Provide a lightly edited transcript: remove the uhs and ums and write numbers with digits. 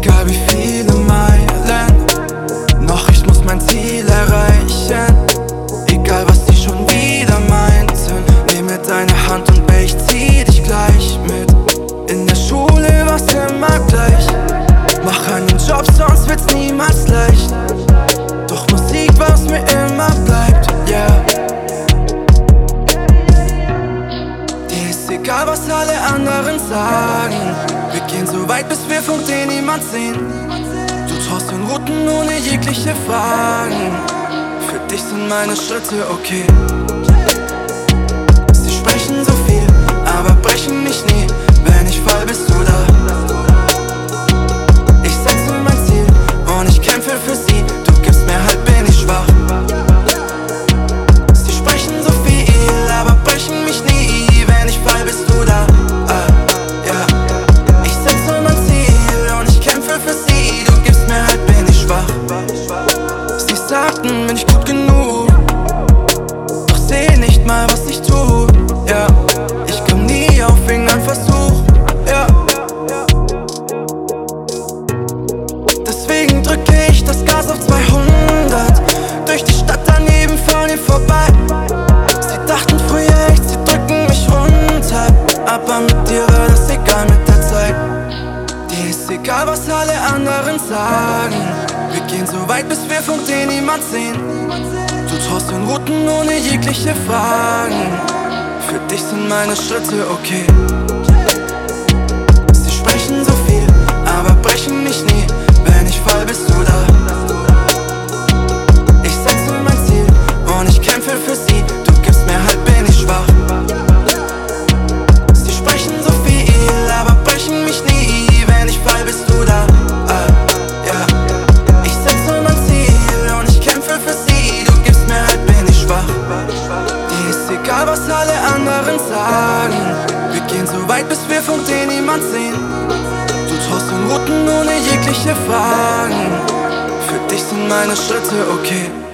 Egal wie viele Meilen, noch ich muss mein Ziel erreichen. Egal was die schon wieder meinten, nehme deine Hand und ich zieh dich gleich mit. In der Schule war's immer gleich, mach einen Job, sonst wird's niemals leicht. Doch Musik war's mir immer bleibt, yeah. Dir ist egal, was alle anderen sagen. Wir gehen so weit, bis wir von dir niemand sehen. Du traust den Routen ohne jegliche Fragen. Für dich sind meine Schritte okay. Sie sprechen so viel, aber brechen mich nie. Wenn ich fall, bist du da. Ich setze mein Ziel und ich kämpfe für sie. Du gibst mir halt, bin ich schwach. Sie sprechen so viel, aber brechen mich nie. Wenn ich fall, bist du da. Ja. Ich setze mein Ziel und ich kämpfe für sie. Du gibst mir halt, bin ich schwach. Sie sagten, bin ich gut genug, doch seh nicht mal, was ich tu. Ja, ich komm nie auf irgendeinen Versuch. Ja. Deswegen drücke ich das Gas auf 200 durch die Stadt daneben fahren ihr vorbei. Sie dachten früher echt, sie drücken mich runter, aber mit dir war das egal mit der Zeit. Dir ist egal, was alle anderen sagen. Wir gehen so weit, bis wir von dir niemand sehen. Du traust den Routen ohne jegliche Fragen. Für dich sind meine Schritte okay. Sie sprechen so viel, aber brechen mich nie. Wenn ich fall, bist du da. Ich setze mein Ziel und ich kämpfe für sie. Du gibst mir halt, bin ich schwach. Sie sprechen so viel, aber brechen mich nie. Wenn ich fall, bist du da. Ja. Ich setze mein Ziel und ich kämpfe für sie. Du gibst mir halt, bin ich schwach. Dir ist egal, was alle anderen sagen. Wir gehen so weit, bis wir von dir niemand sehen. Du traust den Routen ohne jegliche Fragen. Für dich sind meine Schritte okay.